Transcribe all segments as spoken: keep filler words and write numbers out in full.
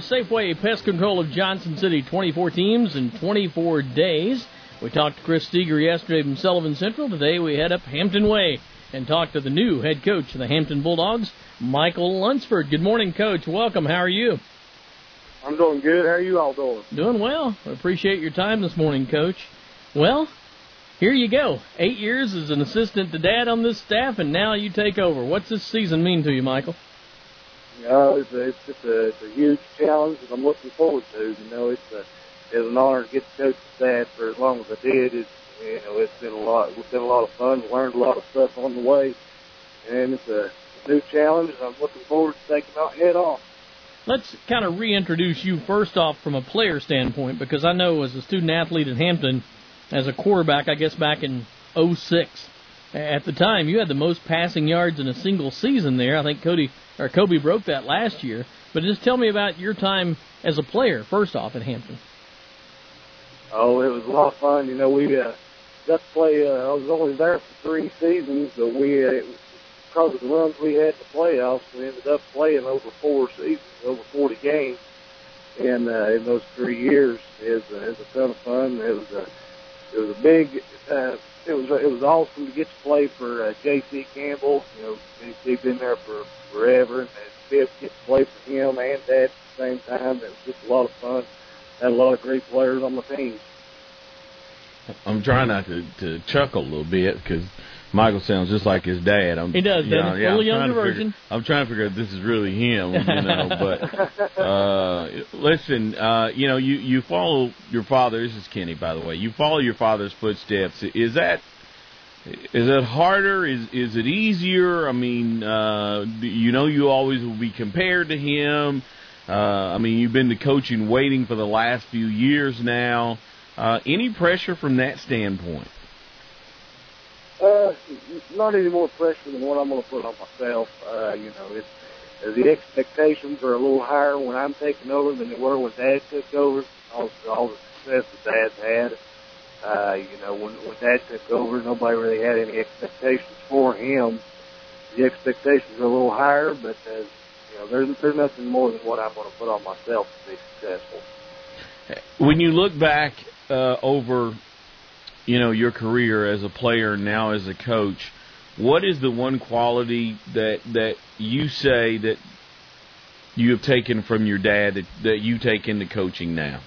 Safeway Pest Control of Johnson City, twenty-four teams in twenty-four days. We talked to Chris Steger yesterday from Sullivan Central. Today we head up Hampton Way and talk to the new head coach of the Hampton Bulldogs, Michael Lunsford. Good morning, Coach. Welcome. How are you? I'm doing good. How are you all doing? Doing well. I appreciate your time this morning, Coach. Well, here you go. Eight years as an assistant to Dad on this staff, and now you take over. What's this season mean to you, Michael? Uh, it's, a, it's, just a, it's a huge challenge that I'm looking forward to. You know, it's, a, it's an honor to get to coach the staff for as long as I did. It's, you know, it's been a lot. It's been a lot of fun. Learned a lot of stuff on the way, and it's a new challenge. And I'm looking forward to taking my head off. Let's kind of reintroduce you first off from a player standpoint, because I know as a student athlete at Hampton, as a quarterback, I guess back in oh six, at the time you had the most passing yards in a single season there. I think Cody or Kobe broke that last year. But just tell me about your time as a player first off at Hampton. Oh, it was a lot of fun. You know, we uh, got to play. Uh, I was only there for three seasons, but we. Uh, Because of the runs we had in the playoffs, we ended up playing over four seasons, over forty games, and uh, in those three years, it was, uh, it was a ton of fun. It was a, it was a big, uh, it was it was awesome to get to play for uh, J C Campbell. You know, J C been there for forever, and to be able to get to play for him and Dad at the same time. It was just a lot of fun. Had a lot of great players on the team. I'm trying not to, to chuckle a little bit because Michael sounds just like his dad. I'm, he does, you know, yeah, a little younger version. Figure, I'm trying to figure out if this is really him, you know. But uh, listen, uh, you know, you, you follow your father. This is Kenny, by the way. You follow your father's footsteps. Is that is that harder? Is is it easier? I mean, uh, you know, you always will be compared to him. Uh, I mean, you've been the coaching waiting for the last few years now. Uh, any pressure from that standpoint? Uh, not any more pressure than what I'm going to put on myself. Uh, you know, it's, uh, the expectations are a little higher when I'm taking over than they were when Dad took over. All, all the success that Dad's had. Uh, you know, when, when Dad took over, nobody really had any expectations for him. The expectations are a little higher, but uh, you know, there's there's nothing more than what I'm going to put on myself to be successful. When you look back uh, over, you know, your career as a player and now as a coach, what is the one quality that that you say that you have taken from your dad that, that you take into coaching now?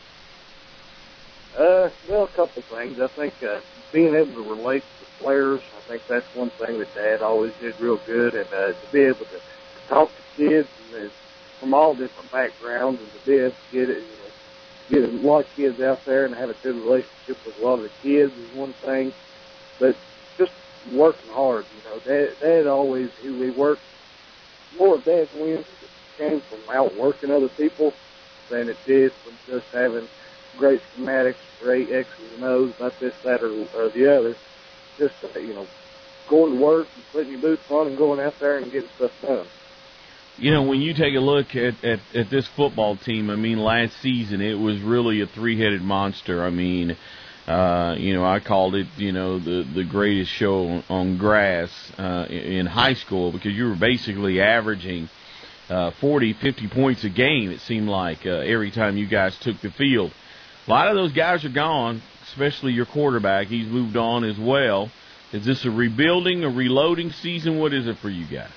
Uh, well, a couple things. I think uh, being able to relate to players, I think that's one thing that Dad always did real good, and uh, to be able to talk to kids and, uh, from all different backgrounds, and to be able to get it, you know, get a lot of kids out there and have a good relationship with a lot of the kids is one thing, but just working hard. You know, Dad, Dad always, he, he worked, more of Dad's wins came from outworking other people than it did from just having great schematics, great X's and O's, not this, that, or, or the other. Just, uh, you know, going to work and putting your boots on and going out there and getting stuff done. You know, when you take a look at, at, at this football team, I mean, last season it was really a three-headed monster. I mean, uh, you know, I called it, you know, the, the greatest show on, on grass uh, in high school because you were basically averaging uh, forty, fifty points a game, it seemed like, uh, every time you guys took the field. A lot of those guys are gone, especially your quarterback. He's moved on as well. Is this a rebuilding, a reloading season? What is it for you guys?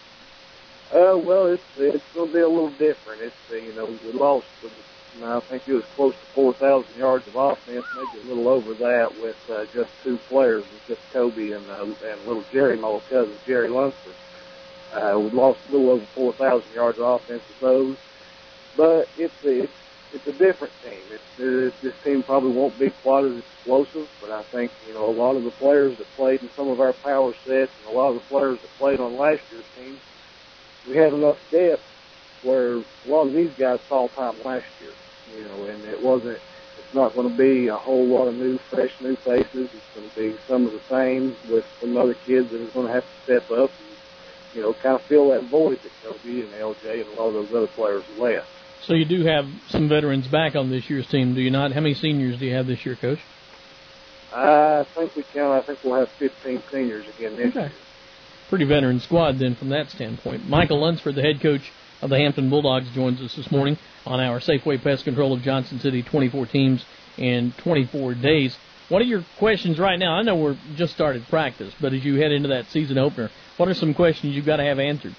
Uh, well, it's it's going to be a little different. It's uh, you know, we lost, you know, I think it was close to four thousand yards of offense, maybe a little over that, with uh, just two players, with just Kobe and uh, and little Jerry, my little cousin Jerry Lunsford. Uh, we lost a little over four thousand yards of offense with those, but it's a, it's it's a different team. It's uh, this team probably won't be quite as explosive, but I think you know a lot of the players that played in some of our power sets and a lot of the players that played on last year's team, we had enough depth where a lot of these guys saw time last year, you know, and it wasn't, it's not going to be a whole lot of new, fresh, new faces. It's going to be some of the same with some other kids that are going to have to step up and, you know, kind of fill that void that Kobe and L J and a lot of those other players left. So you do have some veterans back on this year's team, do you not? How many seniors do you have this year, Coach? I think we can. I think we'll have fifteen seniors again this okay. year. Pretty veteran squad then from that standpoint. Michael Lunsford, the head coach of the Hampton Bulldogs, joins us this morning on our Safeway Pest Control of Johnson City twenty-four teams in twenty-four days. What are your questions right now? I know we're just started practice, but as you head into that season opener, what are some questions you've got to have answered?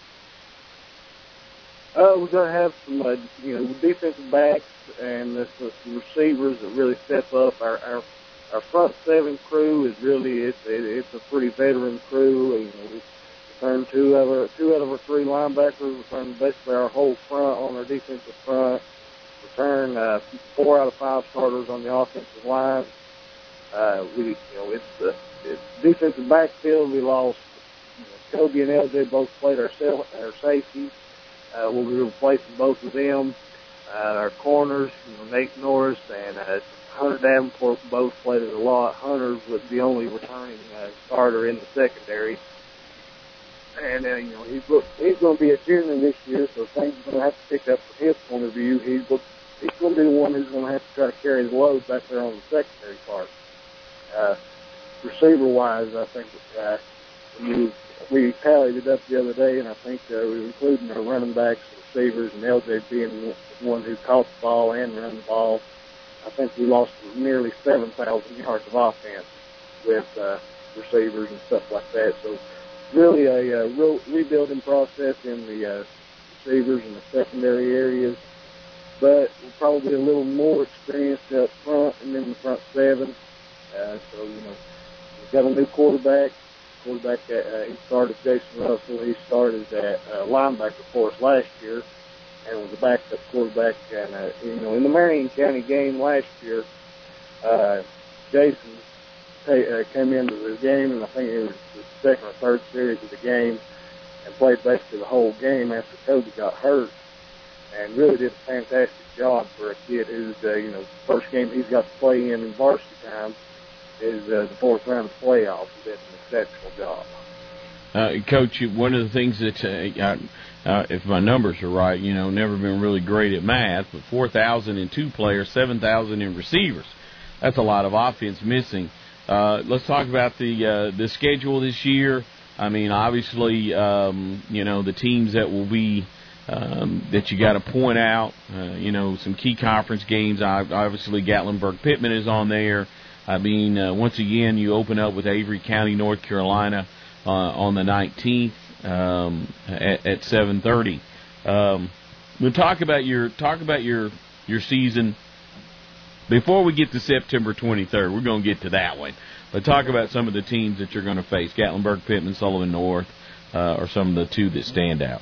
Uh, we're going to have some, uh, you know, defensive backs and uh, some receivers that really step up. Our our, our front seven crew is really it's it, it's a pretty veteran crew. You know, we turned two out of our, two out of our three linebackers. We turned basically our whole front on our defensive front. We turned uh, four out of five starters on the offensive line. Uh, we, you know, it's the it's defensive backfield. We lost you know, Kobe and L J both played our our safeties. Uh, we'll be replacing both of them. Uh, our corners, you know, Nate Norris and uh, Hunter Davenport both played it a lot. Hunter was the only returning uh, starter in the secondary. And, uh, you know, he's, he's going to be a junior this year, so things are going to have to pick up from his point of view. He's, he's going to be the one who's going to have to try to carry the load back there on the secondary part. Uh, receiver-wise, I think uh, we, we tallied it up the other day, and I think uh, we were including our running backs, receivers, and L J being the one who caught the ball and ran the ball. I think we lost nearly seven thousand yards of offense with uh, receivers and stuff like that. So really a uh, real rebuilding process in the uh, receivers and the secondary areas. But we're probably a little more experienced up front and in the front seven. Uh, so, you know, we've got a new quarterback. Quarterback, uh, he started Jason Russell. He started at uh, linebacker for us last year and was a backup quarterback. And, uh, you know, in the Marion County game last year, uh, Jason t- uh, came into the game, and I think it was the second or third series of the game, and played basically the whole game after Kobe got hurt, and really did a fantastic job for a kid who's, uh, you know, first game he's got to play in in varsity time is uh, the fourth round of the playoffs. He did an exceptional job. Uh, Coach, one of the things that, uh, uh, if my numbers are right, you know, never been really great at math, but four thousand in two players, seven thousand in receivers. That's a lot of offense missing. Uh, let's talk about the uh, the schedule this year. I mean, obviously, um, you know, the teams that will be um, that you got to point out. Uh, you know, some key conference games. Obviously, Gatlinburg-Pittman is on there. I mean, uh, once again, you open up with Avery County, North Carolina, uh, on the nineteenth um, at, at seven thirty. Um, we'll talk about your talk about your your season. Before we get to September twenty-third, we're going to get to that one. But talk about some of the teams that you're going to face. Gatlinburg, Pittman, Sullivan North uh, are some of the two that stand out.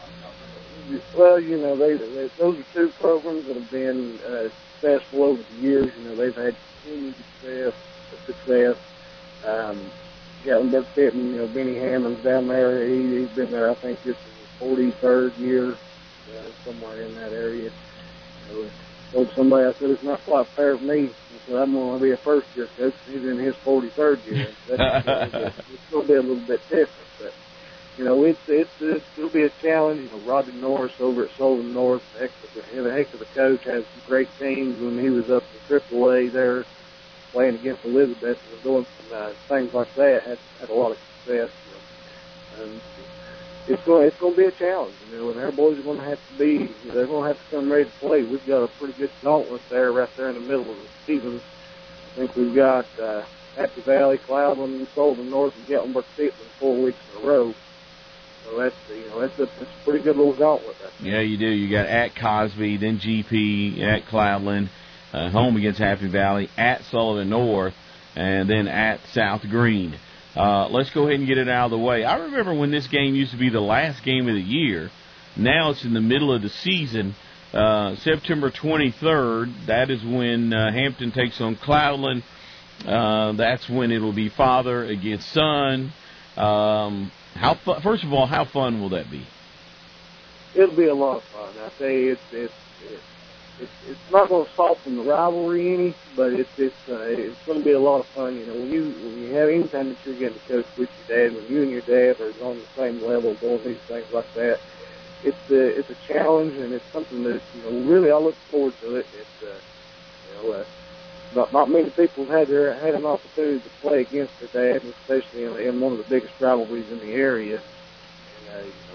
Well, you know, they, they, those are two programs that have been uh, successful over the years. You know, they've had continued success. success. Um, Gatlinburg, Pittman, you know, Benny Hammond's down there. He, he's been there, I think, this is his forty-third year, uh, somewhere in that area. You know, told somebody, I said, it's not quite fair for me. I said, I'm going to be a first-year coach. He's in his forty-third year. That's, it's going to be a little bit different. But, you know, it's, it's, it's, it'll be a challenge. You know, Roger Norris over at Sullivan North, heck of a, heck of a coach, has some great teams. When he was up in triple A there playing against Elizabeth and doing some, uh, things like that, had, had a lot of success. You know. And, It's going, it's going to be a challenge, you know, and our boys are going to have to be, they're going to have to come ready to play. We've got a pretty good gauntlet there, right there in the middle of the season. I think we've got uh, Happy Valley, Cloudland, Sullivan North, and Gatlinburg Pittman four weeks in a row. So that's, you know, that's a, that's a pretty good little gauntlet. Yeah, you do. You got at Cosby, then G P, at Cloudland, uh, home against Happy Valley, at Sullivan North, and then at South Green. Uh, let's go ahead and get it out of the way. I remember when this game used to be the last game of the year. Now it's in the middle of the season. Uh, September twenty-third, that is when uh, Hampton takes on Cloudland. Uh, that's when it will be father against son. Um, how fu- First of all, how fun will that be? It'll be a lot of fun. I tell you, it's it's it's, it's, it's not going to soften the rivalry any, but it's it's uh, it's going to be a lot of fun. You know, when you when you have any time that you're getting to coach with your dad, when you and your dad are on the same level, doing these things like that, it's uh, it's a challenge, and it's something that, you know, really I look forward to it. It's uh, you know, uh, not not many people have had their, had an opportunity to play against their dad, especially in, in one of the biggest rivalries in the area. And uh, you know,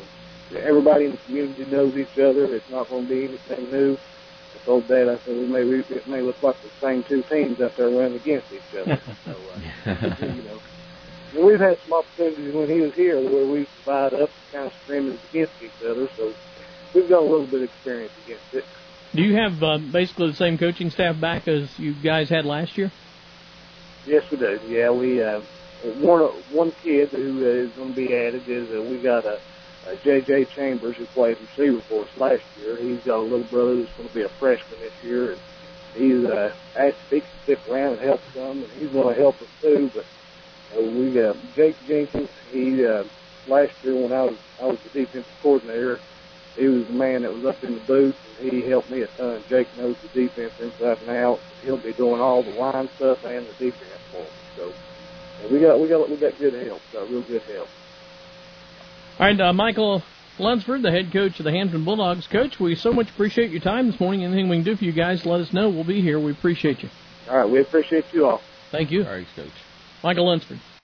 everybody in the community knows each other. It's not going to be anything new. I told Dad, I said, we may, we, it may look like the same two teams out there running against each other. So, uh, you know, and we've had some opportunities when he was here where we divide up and kind of scrimmage against each other. So we've got a little bit of experience against it. Do you have uh, basically the same coaching staff back as you guys had last year? Yes, we do. Yeah, we uh, one one kid who uh, is going to be added is uh, we got a, a J J Chambers who played receiver for us last year. He's got a little brother who's going to be a freshman this year, and he's uh, asked if he can stick around and help some, and he's going to help us too. But uh, we got Jake Jenkins. He uh, last year when I was I was the defensive coordinator, he was the man that was up in the booth, and he helped me a ton. Jake knows the defense inside and out. He'll be doing all the line stuff and the defense for him. So uh, we got we got we got good help, got real good help. All right, uh, Michael Lunsford, the head coach of the Hampton Bulldogs. Coach, we so much appreciate your time this morning. Anything we can do for you guys, let us know. We'll be here. We appreciate you. All right, we appreciate you all. Thank you. All right, Coach. Michael Lunsford.